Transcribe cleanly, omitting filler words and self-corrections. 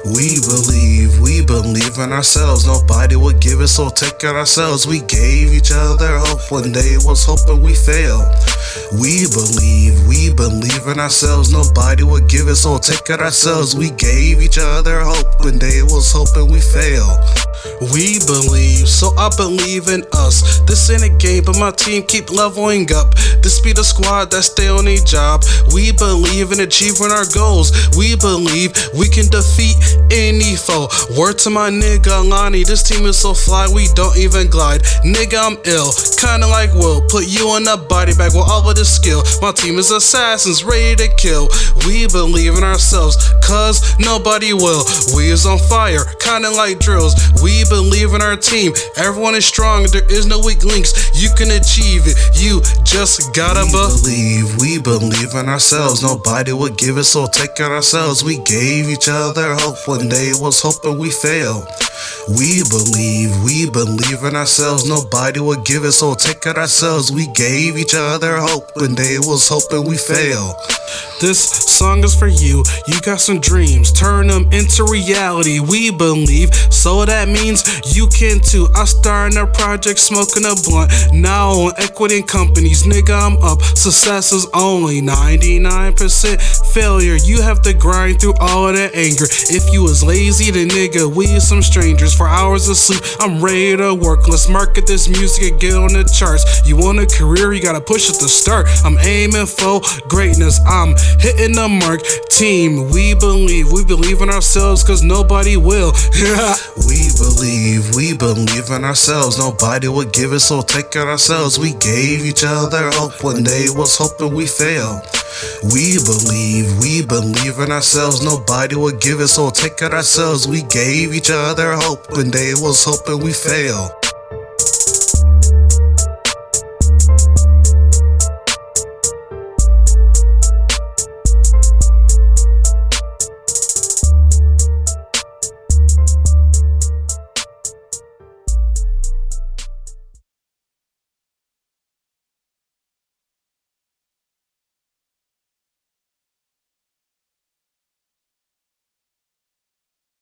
We believe in ourselves. Nobody would give it, so take it ourselves. We gave each other hope when they was hoping we fail. We believe in ourselves. Nobody would give it, so take it ourselves. We gave each other hope when they was hoping we fail. We believe, so I believe in us. This ain't a game, but my team keep leveling up. This be the squad that stay on a job. We believe in achieving our goals. We believe we can defeat any foe. Word to my nigga Lonnie, this team is so fly, we don't even glide. Nigga, I'm ill, kinda like Will. Put you in a body bag with all of this skill. My team is assassins, ready to kill. We believe in ourselves, cause nobody will. We is on fire, kinda like drills. We believe in our team, everyone is strong, there is no weak links. You can achieve it, you just gotta believe. We believe in ourselves, nobody would give it, so take it ourselves. We gave each other hope when they was hoping we fail. We believe in ourselves, nobody would give it, so take it ourselves. We gave each other hope when they was hoping we fail. This song is for you, you got some dreams, turn them into reality. We believe, so that means you can too. I start in a project, smoking a blunt, now on equity in companies. Nigga, I'm up, success is only 99% failure. You have to grind through all of that anger. If you was lazy, then nigga, we is some strangers. For hours of sleep, I'm ready to work. Let's market this music and get on the charts. You want a career, you gotta push at the start. I'm aiming for greatness, I'm hitting the mark. Team, we believe in ourselves, cause nobody will. We believe in ourselves, nobody would give it, so take it ourselves. We gave each other hope when they was hoping we fail. We believe in ourselves, nobody would give it, so take it ourselves. We gave each other hope when they was hoping we fail.